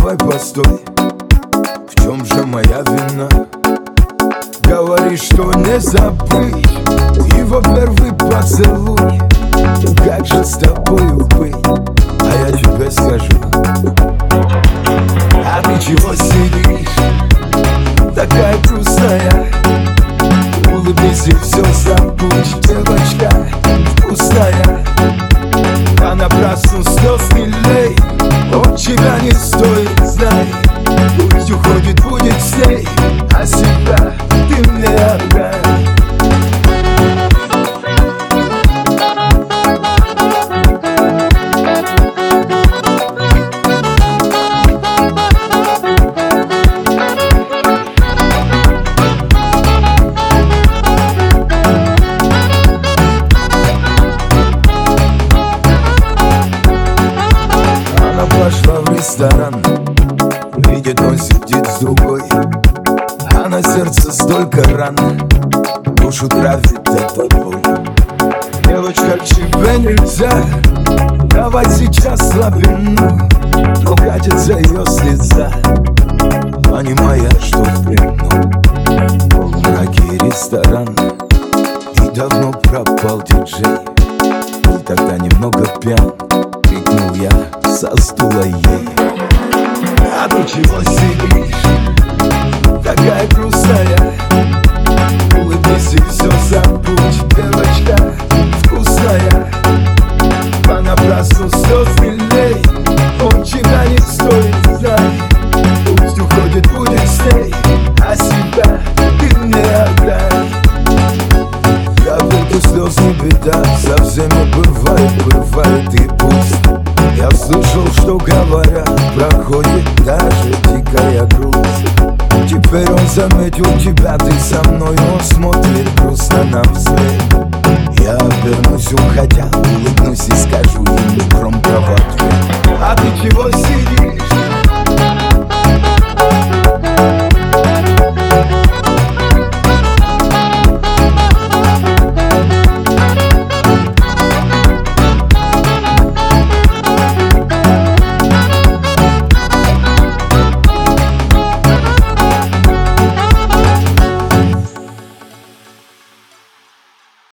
давай постой, в чем же моя вина? Говори, что не забыть его первый поцелуй. Как же с тобою быть, а я тебе скажу. А ты чего сидишь, такая грустная? Улыбнись и все забудь, девочка вкусная. Понапрасну слез не лей, он тебя не стоит, знай. Пусть уходит, будет с ней, а себя ты мне отдай. Пошла в ресторан, видит, он сидит с другой, а на сердце столько ран, душу травит эта боль. Девочка, тебе нельзя давать сейчас слабину, но катится ее слеза, понимая, что в плену. Полумраке ресторан, и давно пропал диджей. Был тогда немного пьян, крикнул я со стула ей. А ты чего сидишь, такая грустная? Улыбнись и все забудь, девочка вкусная. Понапрасну слез не лей, он тебя не стоит, знай. Пусть уходит, будет с ней, а себя ты мне отдай. Капельку слез не беда, со всеми бывает и пусть. Я слышал, что говорят, проходит даже дикая грусть. Теперь он заметил тебя, ты со мной, он смотрит грустно нам вслед. Я обернусь, уходя, улыбнусь и скажу ему громко в ответ. А ты чего